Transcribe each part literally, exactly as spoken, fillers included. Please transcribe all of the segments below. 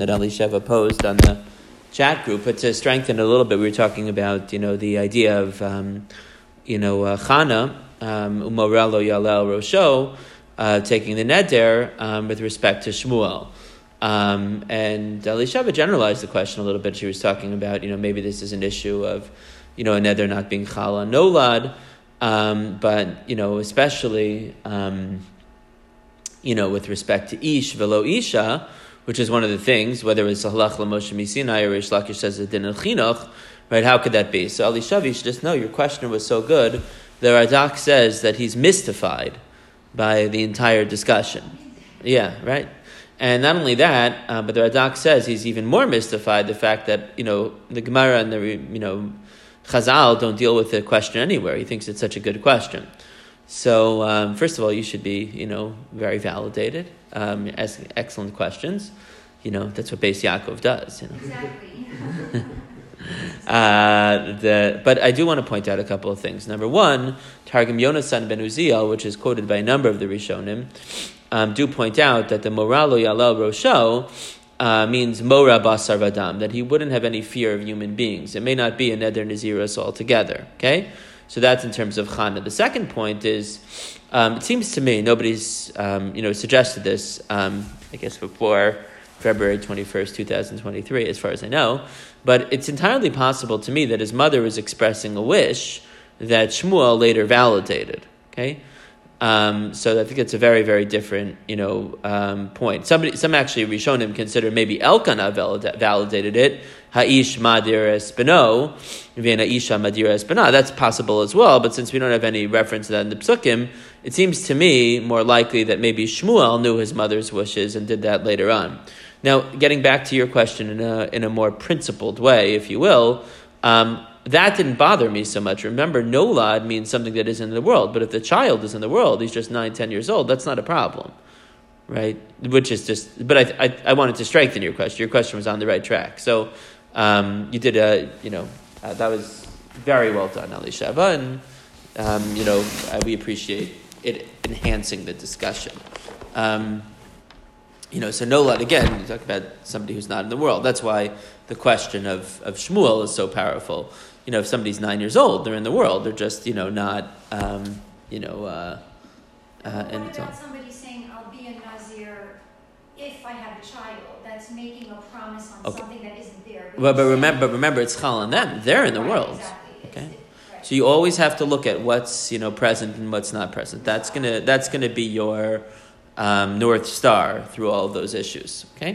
that Elisheva posed on the chat group, but to strengthen it a little bit, we were talking about, you know, the idea of, um, you know, uh, Chana, um, Umorelo Yalel Rosho, uh, taking the neder um, with respect to Shmuel. Um, and Elisheva generalized the question a little bit. She was talking about, you know, maybe this is an issue of, you know, a neder not being chal on nolad, um, but, you know, especially, um, you know, with respect to ish velo isha, which is one of the things, whether it's halach l'Moshe Misinai or Rish Lakish says a din al chinuch, right? How could that be? So Elisheva, you should just know your question was so good. The Radak says that he's mystified by the entire discussion. Yeah, right? And not only that, uh, but the Radak says he's even more mystified the fact that, you know, the Gemara and the, you know, Chazal don't deal with the question anywhere. He thinks it's such a good question. So, um, first of all, you should be, you know, very validated, um, asking excellent questions. You know, that's what Beis Yaakov does. You know? Exactly. uh, the, but I do want to point out a couple of things. Number one, Targum Yonasan ben Uziel, which is quoted by a number of the Rishonim, um, do point out that the Moralo Yalel Rosho uh, means Mora Basar Vadam, that he wouldn't have any fear of human beings. It may not be a Neder Naziris altogether, okay? So that's in terms of Chana. The second point is, um, it seems to me, nobody's um, you know suggested this, um, I guess before February twenty-first, twenty twenty-three, as far as I know, but it's entirely possible to me that his mother was expressing a wish that Shmuel later validated, okay? Um, so I think it's a very, very different, you know, um, point. Somebody, some actually Rishonim consider maybe Elkanah valid- validated it. Ha'ish madir es beno, v'ena isha madir es bena. That's possible as well, but since we don't have any reference to that in the Psukim, it seems to me more likely that maybe Shmuel knew his mother's wishes and did that later on. Now, getting back to your question in a in a more principled way, if you will, um, that didn't bother me so much. Remember, nolad means something that is in the world, but if the child is in the world, he's just nine, ten years old, that's not a problem, right? Which is just, but I I, I wanted to strengthen your question. Your question was on the right track. So um, you did, a, you know, uh, that was very well done, Elisheva, and, um, you know, uh, we appreciate it enhancing the discussion. Um, You know, so nolad, again, you talk about somebody who's not in the world. That's why the question of, of Shmuel is so powerful. You know, if somebody's nine years old, they're in the world. They're just, you know, not, um, you know... Uh, uh, what and about somebody saying, I'll be a Nazir if I have a child? That's making a promise on okay. something that isn't there. But, but, remember, but remember, it's chal on them. They're in the right, world. Exactly. Okay? Right. So you always have to look at what's, you know, present and what's not present. That's gonna that's gonna be your... Um, North Star through all of those issues. Okay,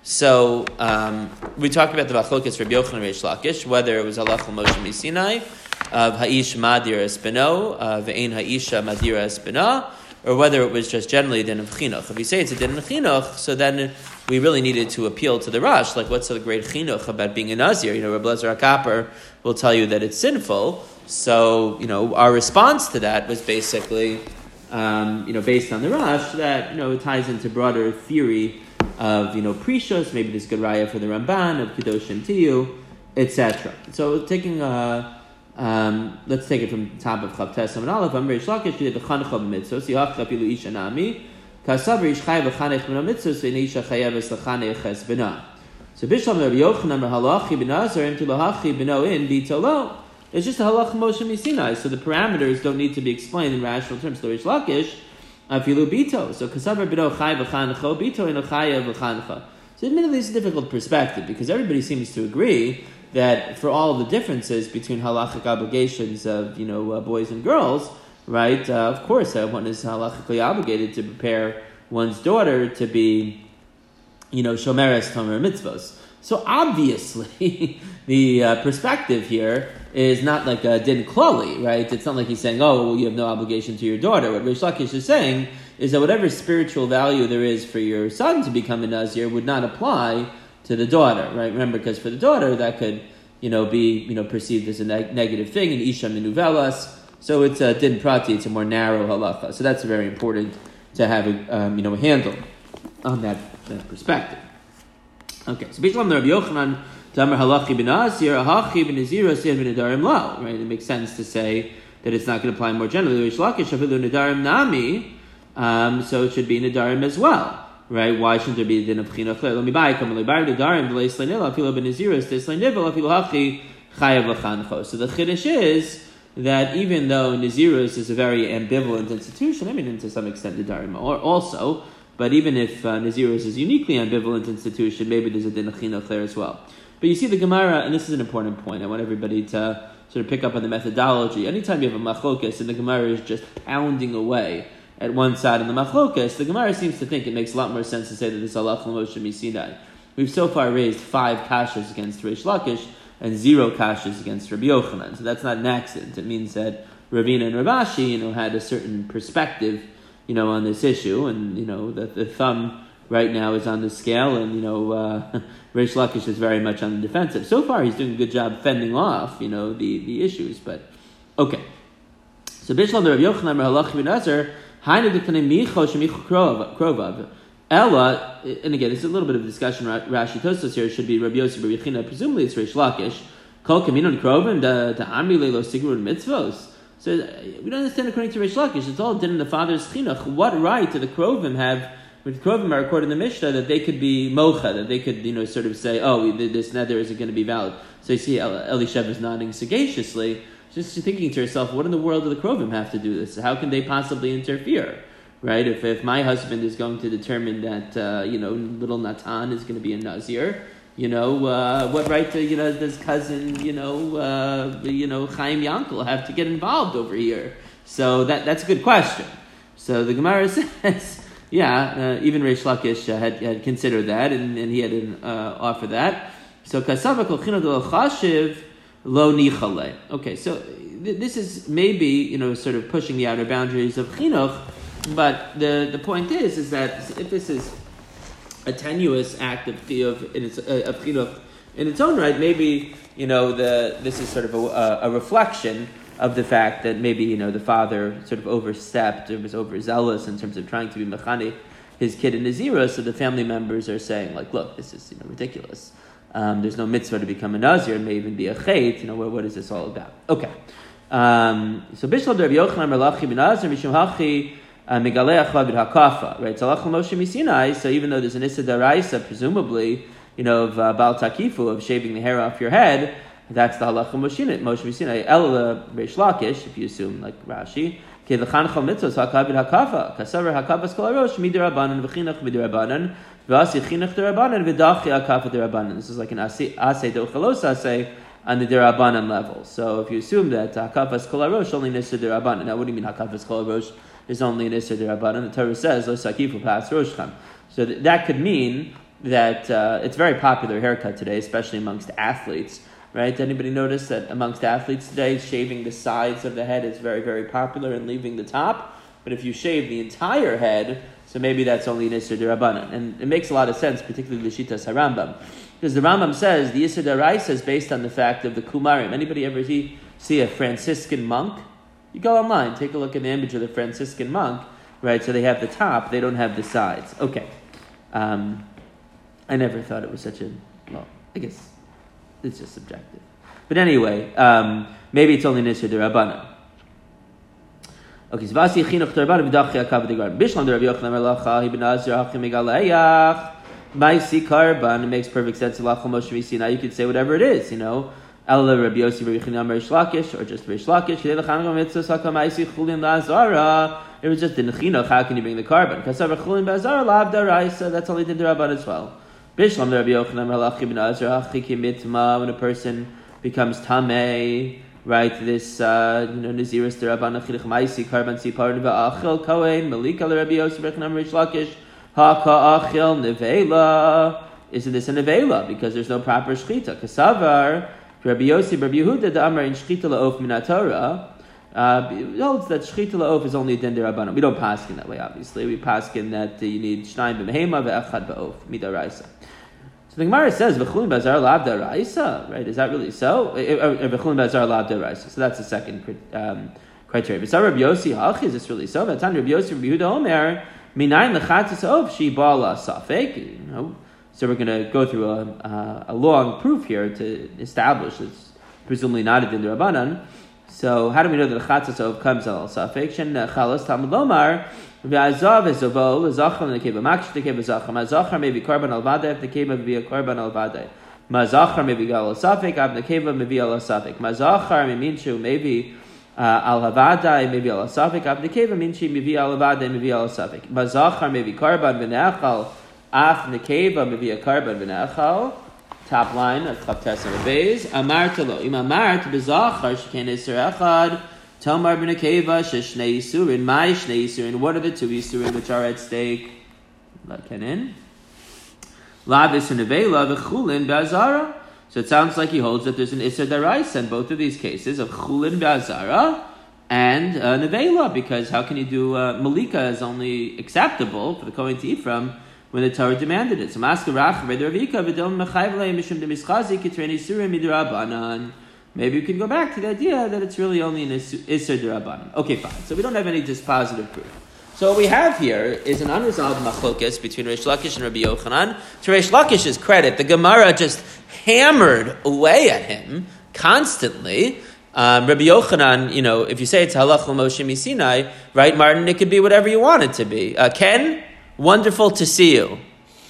so um, we talked about the Vachlokas Rabbi Yochanan Reish Lakish, whether it was halach l'Moshe Misinai of Ha'ish Madir Es Beno, Ve'ein Ha'isha Madira Es Bena, or whether it was just generally a din of chinuch. If you say it's a din of chinuch, so then we really needed to appeal to the Rash, like what's the great chinuch about being a Nazir? You know, Rabbi Lezer HaKaper will tell you that it's sinful. So you know, our response to that was basically. Um, you know, based on the Rash, that, you know, it ties into broader theory of, you know, Prishos, maybe this good raya for the Ramban, of Kedoshim Tiyu, et cetera. So taking, uh, um, let's take it from the top of Chav Tesam and Aleph, Amr Reish Lakish, did the Chanech of Mitzvos, Yihach Chapilu Isha Nami, Kasav Reish Chayav Chanech B'na Mitzvos, Ve'en Isha Chayav Es L'Chanech Es B'na. So Bishlam Rabbi Yochanan Halachi B'na Zarim to Lahachi B'no In B'Tolo. It's just a halach Moshe Misinai, so the parameters don't need to be explained in rational terms. So Reish Lakish, afilu bito. So kasavar b'no chay v'chancho bito ino chaya v'chancha. So admittedly, it's a difficult perspective because everybody seems to agree that for all the differences between halachic obligations of, you know, uh, boys and girls, right? Uh, of course, uh, one is halachically obligated to prepare one's daughter to be, you know, shomeres tomer mitzvos. So obviously, the uh, perspective here is not like a din klali, right? It's not like he's saying, oh, well, you have no obligation to your daughter. What Reish Lakish is saying is that whatever spiritual value there is for your son to become a Nazir would not apply to the daughter, right? Remember, because for the daughter, that could, you know, be, you know, perceived as a neg- negative thing, and isha minuvelas. So it's a din prati, it's a more narrow halacha. So that's very important to have a, um, you know, a handle on that, that perspective. Okay, so Bishlam Rabbi Yochanan Tamar Halachi B'Nazir Hachi B'Nazir Asir B'Nedarim Lao. Right, it makes sense to say that it's not going to apply more generally. Reish Lakish Afilu Nedarim Nami, um, so it should be Nedarim as well. right? Why shouldn't there be a din of chinuch there? Let me buy come. Let me buy the darim. Delay sleinila. Afilo benizirus. Desleinivil. Afilo hachi chayav lachancho. So the chiddush is that even though Nazirus is a very ambivalent institution, I mean, to some extent the darim also, but even if uh, Nazirus is a uniquely ambivalent institution, maybe there's a din of chinuch there as well. But you see the Gemara, and this is an important point. I want everybody to sort of pick up on the methodology. Anytime you have a machlokas and the Gemara is just pounding away at one side of the machlokas, the Gemara seems to think it makes a lot more sense to say that this halach l'Moshe misinai. We've so far raised five kashas against Reish Lakish and zero kashas against Rabbi Yochanan. So that's not an accident. It means that Ravina and Ravashi, you know, had a certain perspective, you know, on this issue, and you know that the thumb right now is on the scale, and you know, uh, Reish Lakish is very much on the defensive. So far, he's doing a good job fending off, you know, the, the issues. But okay, so Bishlam the Rabbi Yochanan Halach bin Azar, Hainu Dekanim Micho Shemichu Krovav. Ella, and again, it's a little bit of a discussion. Rashi Tosfos here should be Rabbi Yossi Bar Yechina. Presumably, it's Reish Lakish. Kol Kaminon Krovim the Amri Leilo Sigrun Mitzvos. So we don't understand according to Reish Lakish. It's all done in the father's chinuch. What right do the Krovim have? With Krovim are recorded in the Mishnah that they could be mocha, that they could, you know, sort of say, oh, this nether isn't going to be valid. So you see, Elishev is nodding sagaciously, just thinking to herself, what in the world do the Krovim have to do this? How can they possibly interfere? Right? If if my husband is going to determine that uh, you know little Natan is going to be a Nazir, you know uh, what right do, you know does cousin you know uh, you know Chaim Yankel have to get involved over here? So that that's a good question. So the Gemara says, yeah, uh, even Reish Lakish uh, had had considered that, and, and he had an uh, offer that. So kasava kol chino del chashiv lo nichale. Okay, so th- this is maybe you know sort of pushing the outer boundaries of chinuch. But the, the point is is that if this is a tenuous act of chiyuv in its uh, of chinuch in its own right, maybe you know the this is sort of a, a reflection of the fact that maybe you know the father sort of overstepped or was overzealous in terms of trying to be mechani his kid in Nazirah. So the family members are saying like, look, this is you know ridiculous. Um, there's no mitzvah to become a Nazir. It may even be a chait. You know what, what is this all about? Okay. Um, so Bishlam Rabbi Yochanan Merlachi bin Nazir Mishum Hachi. Megaleach Lavid Hakafa, right? So Moshe Misinai. So even though there's an Issa Daraisa, presumably, you know, of uh, Baal Takifu, of shaving the hair off your head, that's the halacha Moshe Misinai. El Reish Lakish, if you assume like Rashi, Ke L'chanchal Mitzvos Hakavid Hakafa, Kasaver Hakavas Kol Harosh Midirabanan V'Chinach Midirabanan V'Asi Chinach Dirabanan V'Dachi Hakafa Dirabanan. This is like an Asay Dochalos Asay on the Dirabanan level. So if you assume that Hakavas Kol Harosh only Nissa Dirabanan, now what do you mean Hakavas Kol Harosh is only an Isser D'Rabbanan? The Torah says, Lo Sakifu Pas Roshchem. So th- that could mean that uh, it's a very popular haircut today, especially amongst athletes, right? Anybody notice that amongst athletes today, shaving the sides of the head is very, very popular and leaving the top? But if you shave the entire head, so maybe that's only an Isser D'Rabbanan. And it makes a lot of sense, particularly the Shitas HaRambam. Because the Rambam says the Isser D'Oraisa is based on the fact of the Kumarim. Anybody ever see, see a Franciscan monk? You go online, take a look at the image of the Franciscan monk, right? So they have the top, they don't have the sides. Okay. Um, I never thought it was such a, well, I guess it's just subjective. But anyway, um, maybe it's only Nisr D'Rabbanan. Okay, so Vasi Chinuch D'Rabbanan V'dachi HaKav D'Rabbanan. Bishlam D'Rabbi Yochanan Merlacha Ibn Azir Hachim Megalayach Maisi Karban. It makes perfect sense. Now you could say whatever it is, you know. Ella Rabbi Yossi Bar Yechina Reish Lakish, or just Reish Lakish. It was just in the chinuch. How can you bring the carbon? Kasav chulin b'azara lav daraisa. That's only the Rabban as well. Bishlam Rabbi Yochanan Halachi ben Azra Hachiki Mitma. When a person becomes tamei, right? This uh, you know Naziris Rabban Achilich Maisi Carbon Sipar Va'achil Kohen Malika Rabbi Yossi Bar Yechina Reish Lakish Haka Achil Nevela. Isn't this a nevela because there's no proper shchita? Kasavar. Rabbi Yossi, Rabbi Yehuda, the Amar in Shchita La'of Min HaTorah, holds that Shchita La'of is only a din d'Rabbanan. We don't paskin that way, obviously. We paskin that uh, you need Shnayim b'mehema ve'echad ba'of, midaraisa. So the Gemara says, V'chulin b'azar lav daraisa, right? Is that really so? V'chulin b'azar lav daraisa. So that's the second um, criteria. V'sar Rabbi Yossi, hach, is this really so? V'atan Rabbi Yossi, Rabbi Yehuda Omer, minayin l'chatzis of shi ba'ala safek, you know. So we're going to go through a, uh, a long proof here to establish it's presumably not a din d'Rabbanan. So how do we know that the chatzas ov comes al safek? Shen chalos Talmud lomar v'azav ezovo v'zachar nekeva maksh nekeva zachar mazachar maybe korban al vada if nekeva may be a korban al vada mazachar maybe gal safek av nekeva maybe al safek mazachar minshu maybe al havada maybe al safek av nekeva minshi maybe al havada maybe al safek mazachar maybe korban v'nechal af nekeva maybe a korban v'nechal. Top line of Chavtes and Beis. Amart lo. Im amart bezachar sheken iser echad. Tomar b'nekeva sheshnei yisurin. My shnei yisurin. What are the two yisurin which are at stake? Kenin. Lavis and nevela v'chulin be'azara. So it sounds like he holds that there's an iser daraisa in both of these cases of chulin be'azara and uh, nevela, because how can you do uh, malika is only acceptable for the Kohen to eat from when the Torah demanded it. So maybe we can go back to the idea that it's really only an Isser D'Rabbanan. Okay, fine. So we don't have any dispositive proof. So what we have here is an unresolved machlokas between Reish Lakish and Rabbi Yochanan. To Reish Lakish's credit, the Gemara just hammered away at him constantly. Um, Rabbi Yochanan, you know, if you say it's halach l'Moshe Misinai, right, Martin, it could be whatever you want it to be. Uh, Ken? Wonderful to see you.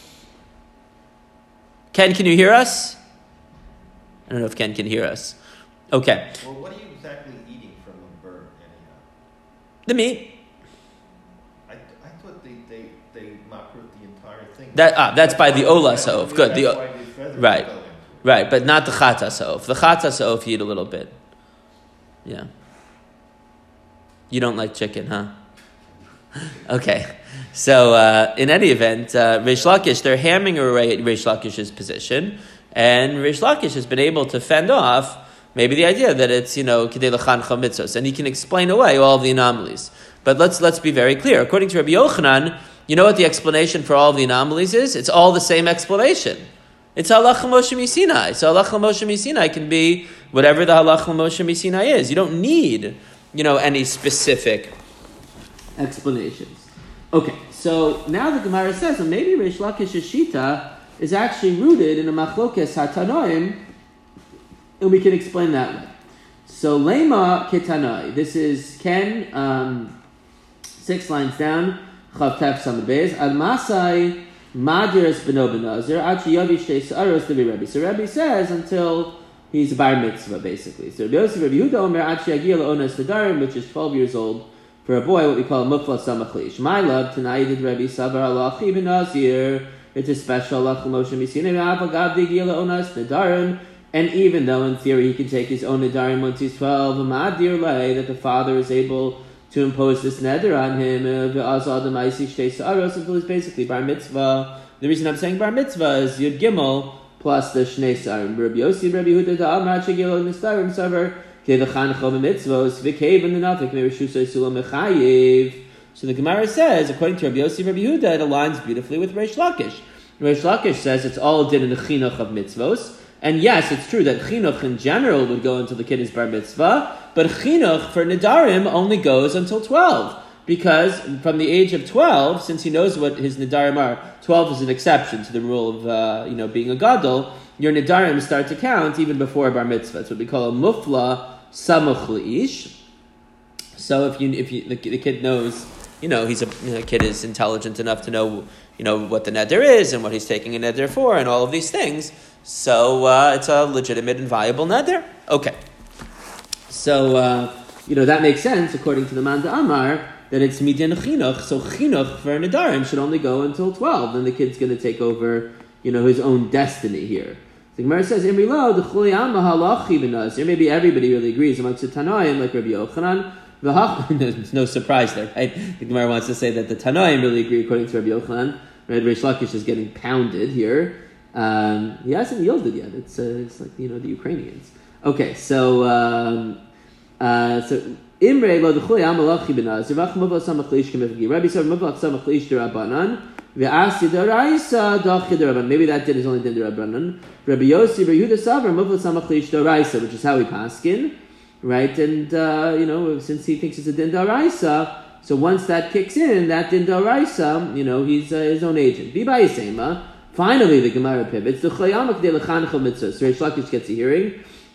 Ken, can you hear us? I don't know if Ken can hear us. Okay. Well, what are you exactly eating from a bird, anyhow? The meat. I, I thought they they they makrut the entire thing. That ah, that's by the ola sof. Good. That's The why the feathers right, go into it. right, but not the chata sof. The chata sof you eat a little bit. Yeah. You don't like chicken, huh? Okay. So, uh, in any event, uh, Reish Lakish, they're hammering away at Reish Lakish's position, and Reish Lakish has been able to fend off maybe the idea that it's, you know, Kidei L'chancha mitzvos, and he can explain away all of the anomalies. But let's let's be very clear. According to Rabbi Yochanan, you know what the explanation for all of the anomalies is? It's all the same explanation. It's halach Moshe Misinai. So halach Moshe Misinai can be whatever the halach Moshe Misinai is. You don't need, you know, any specific explanations. Okay, so now the Gemara says, well, maybe Reish Lakish's shita is actually rooted in a machlokes hatanoim, and we can explain that way. So lema ketanoi. This is Ken, um, six lines down. Chav tef samad beis ad masai madiras beno benazir ad sheyavi shtei sa'aros to be Rebbe. So Rebbe says until he's a bar mitzvah, basically. So Rabbi Yosef Rabbi Yehuda omer ad sheyagia leonas nedarim, which is twelve years old. For a boy, what we call a mufla samachlish. My love, tonight did Rabbi Savar Halachi ben Nazir. It's a special halacha Moshe Misinai v'avagav digila onas nedarim. And even though in theory he can take his own nedarim once he's twelve, amadir lay that the father is able to impose this neder on him v'azal demaisi shtei sa'aros until he's basically bar mitzvah. The reason I'm saying bar mitzvah is Yud Gimel plus the shnei sa'arim. Rabbi Yossi, Rabbi Yehuda da'amar shegilo nistarim savar. So the Gemara says, according to Rabbi Yossi Rabbi Yehuda, it aligns beautifully with Reish Lakish. Reish Lakish says it's all did in the chinuch of mitzvos, and yes, it's true that chinuch in general would go until the kid is bar mitzvah, but chinuch for nedarim only goes until twelve, because from the age of twelve, since he knows what his nedarim are, twelve is an exception to the rule of uh, you know being a gadol. Your nedarim start to count even before bar mitzvah. It's what we call a mufla samuch leish. So if you if you the, the kid knows, you know, he's a you know, kid is intelligent enough to know, you know, what the neder is and what he's taking a neder for and all of these things. So uh, it's a legitimate and viable neder. Okay. So uh, you know that makes sense according to the Man Amar that it's midyan chinuch. So chinuch for nedarim should only go until twelve. Then the kid's going to take over, you know, his own destiny here. The Gemara says, maybe everybody really agrees amongst the Tanoim, like Rabbi Yochanan. There's no surprise there, right? The Gemara wants to say that the Tanoim really agree according to Rabbi Yochanan. Right? Reish Lakish is getting pounded here. Um, he hasn't yielded yet. It's, uh, it's like, you know, the Ukrainians. Okay, so... Um, uh, so Imre lo d'chui amalachi benaz. Zivach muvah samachlish kemefgi. Rabbi said muvah samachlish derabanan. Ve'asi deraisa dach derabanan. Maybe that din is only din derabanan. Rabbi Yossi Rabbi Yehuda Savar muvah samachlish deraisa, which is how we paskin, right? And uh, you know, since he thinks it's a din deraisa, so once that kicks in, that din deraisa, you know, he's uh, his own agent. V'bayisema. Finally, the Gemara pivots. The chayamak de lechancha mitzvah. So Reish Lakish gets a hearing.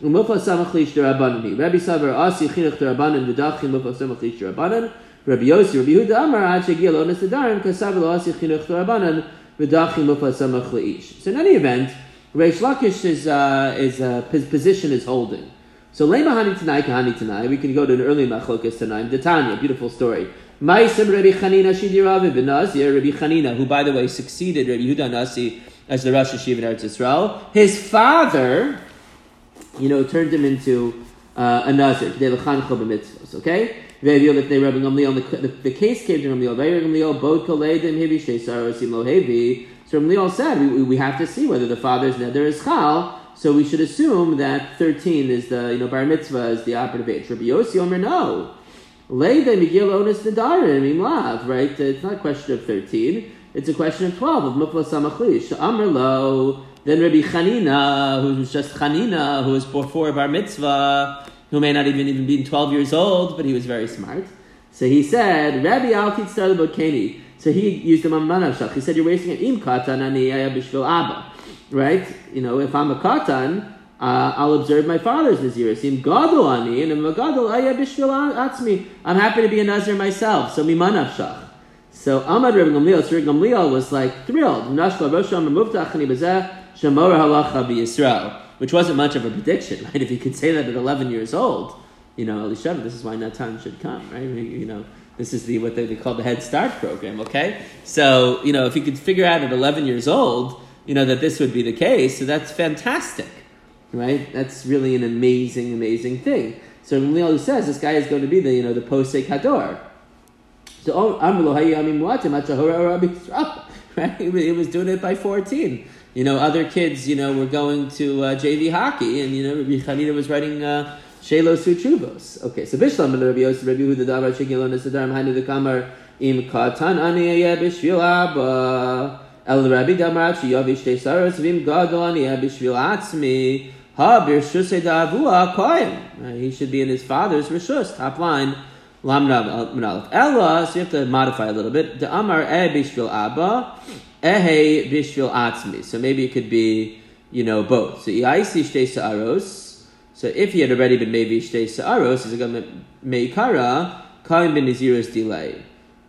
Umufla samachlish derabanan. Rabbi Savar asi chinuch derabanan v'dachim umufla samachlish derabanan. Rabbi Yossi, Rabbi Yehuda Amar ad shegiel onas nedarim kasav lo asi chinuch derabanan v'dachim umufla samachlish. So in any event, Reish Lakish is uh, is uh, his position is holding. So Lema Hani Tanai Kahani Tanai. We can go to an early Machlokas Tanai. The Tanya, beautiful story. Ma'isem Rabbi Chanina Shidi Ravi ben Nazir. Rabbi Chanina, who by the way succeeded Rabbi Yehuda Nasi as the Rosh Hashiva in Eretz Yisrael. His father, you know, turned him into uh, a Nazir. Okay. The, the, the case came to Ramliel. Ramliel bod koledim hevi shtei sarosim lo hevi. So Ramliel said we, we have to see whether the father's neder is chal. So we should assume that thirteen is the, you know, bar mitzvah is the operative age. Rabbi Yossi Omer, no. Leida migil onis nedarim imlav, right? It's not a question of thirteen. It's a question of twelve, of mufla samachlish. Amr lo. Then Rabbi Chanina, who was just Chanina, who was before bar mitzvah, who may not even, even be twelve years old, but he was very smart. So he said, Rabbi al titzar lebokeni. So he used the mamman avshach. He said, you're wasting an im katan ani bishvil abba. Right? You know, if I'm a katan, uh, I'll observe my father's nazirus. Im gadol ani, and I'm a gadol ayah bishvil atzmi. I'm happy to be a nazir myself. So miman avshach. So Amad Rabbi Gamliel, so Rabbi Gamliel was like thrilled. Nashla rosham muftachani bazeh shamor halacha b'Yisrael, which wasn't much of a prediction, right? If he could say that at eleven years old, you know, Elisha, this is why Natan should come, right? You know, this is the what they, they call the Head Start program, okay? So, you know, if he could figure out at eleven years old, you know, that this would be the case, so that's fantastic, right? That's really an amazing, amazing thing. So Gamliel says this guy is going to be the, you know, the posek hador. So right? He was doing it by fourteen. You know, other kids, you know, were going to uh, J V hockey, and you know, Rabbi Chanina was writing uh, Shelos Uchuvos. Okay, so Bishlam Rabbi Yosef Rabbi Yehuda Davar Shekilon Esadarm Hani the Kamar Im Katan Ani Bishvil Abba El Rabbi Damar Yavi Shtei Saros Vim Gadol Ani Bishvil Atzmi Ha Birshus Edavua Koyim. He should be in his father's rishus. Top line. Lam Manalef. Ella, so you have to modify a little bit. The Amar E Bishvil Abba, Ehe Bishvil Atzmi. So maybe it could be, you know, both. So Iaisi Shtei Sa'aros. So if he had already been maybe Shtei Sa'aros, he's going to Meikara, Kaim bin Nizirus delay.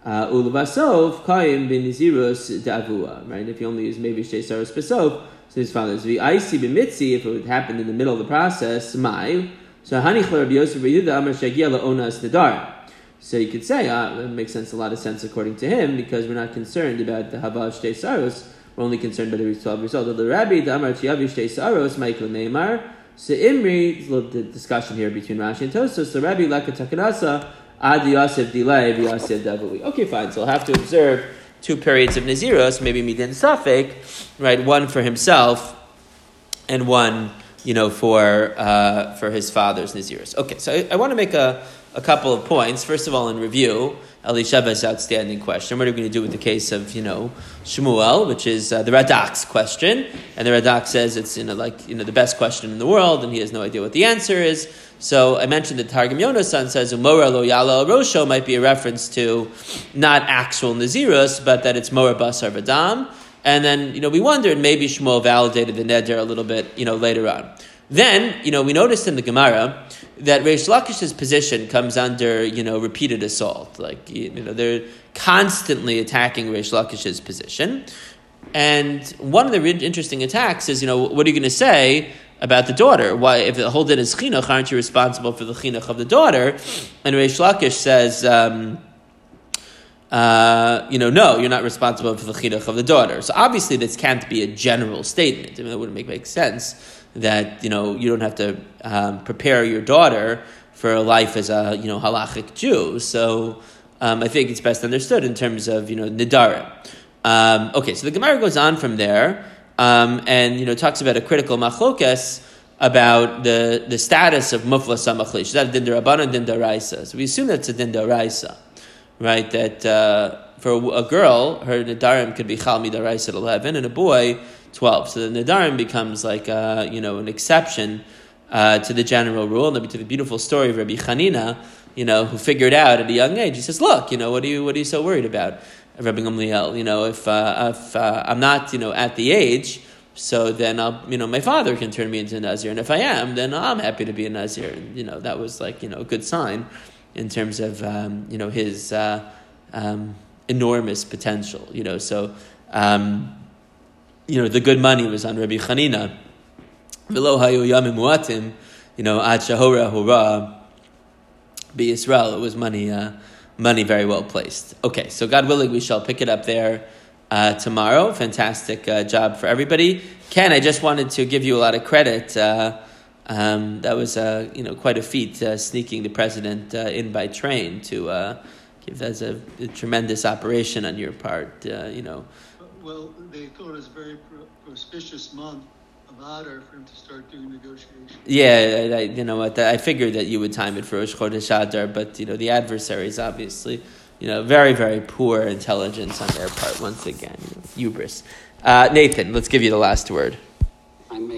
Ulvasov, Kaim bin Nizirus davua. Right? If he only used maybe Shtei Sa'aros Besov, so his father is Iaisi bin Mitzi, if it would happen in the middle of the process, Mai. So Hanich Rabbi Yosef Yehuda Amar Shagia Onas Nedar. So you could say, ah, that makes sense, a lot of sense according to him, because we're not concerned about the Hava Shtei Saros, we're only concerned about the twelve years old. The Rabbi, the Amar Chiyavi Shtei Saros, Michael Neymar. So Imri, there's a little discussion here between Rashi and Tosfos. So Rabbi Laka Takanasa, Ad Yosef Dilay, Yosef Davui. Okay, fine, so I'll have to observe two periods of Naziros, maybe Midin Safek, right, one for himself, and one, you know, for uh, for his father's Naziros. Okay, so I, I want to make a A couple of points. First of all, in review, Elishaba's outstanding question. What are we going to do with the case of, you know, Shmuel, which is uh, the Radak's question? And the Radak says it's, you know, like, you know, the best question in the world, and he has no idea what the answer is. So I mentioned that Targum Yonasan says Umora lo yala rosho might be a reference to not actual Nazirus, but that it's Mora basar v'dam. And then, you know, we wondered maybe Shmuel validated the neder a little bit, you know, later on. Then, you know, we noticed in the Gemara that Reish Lakish's position comes under, you know, repeated assault. Like, you know, they're constantly attacking Reish Lakish's position. And one of the really interesting attacks is, you know, what are you going to say about the daughter? Why, if the whole din is chinuch, aren't you responsible for the chinuch of the daughter? And Reish Lakish says, um, uh, you know, no, you're not responsible for the chinuch of the daughter. So obviously this can't be a general statement. I mean, it wouldn't make, make sense that, you know, you don't have to um, prepare your daughter for a life as a, you know, halachic Jew. So um, I think it's best understood in terms of, you know, nidarim. Um, okay, so the Gemara goes on from there um, and, you know, talks about a critical machlokas about the, the status of mufla samachlish. Is that a din d'Rabbanan, din d'Oraisa? So we assume that's a din d'Oraisa, right? That uh, for a, a girl, her nidarim could be chal mid'oraisa at eleven, and a boy twelve. So the Nadarim becomes like, uh, you know, an exception uh, to the general rule. And to the beautiful story of Rabbi Chanina, you know, who figured out at a young age, he says, look, you know, what are you, what are you so worried about, Rabbi Gamliel? You know, if, uh, if uh, I'm not, you know, at the age so then I'll, you know, my father can turn me into a Nazir. And if I am, then I'm happy to be a Nazir. And, you know, that was like, you know, a good sign in terms of, um, you know, his uh, um, enormous potential, you know. So, um, you know, the good money was on Rabbi Chanina. V'lo hayu yamim muatim, you know, ad shahora hora be Israel. It was money, uh, money very well placed. Okay, so God willing, we shall pick it up there Uh, tomorrow. Fantastic uh, job for everybody. Ken, I just wanted to give you a lot of credit. Uh, um, that was uh, you know quite a feat, uh, sneaking the president uh, in by train to uh, give that a, a tremendous operation on your part. Uh, you know. Well, they thought it was a very pro- auspicious month of Adar for him to start doing negotiations. Yeah, I, I, you know what? I figured that you would time it for Rosh Chodesh Adar, but you know the adversaries obviously. You know, very, very poor intelligence on their part, once again. You know, hubris. Uh, Nathan, let's give you the last word.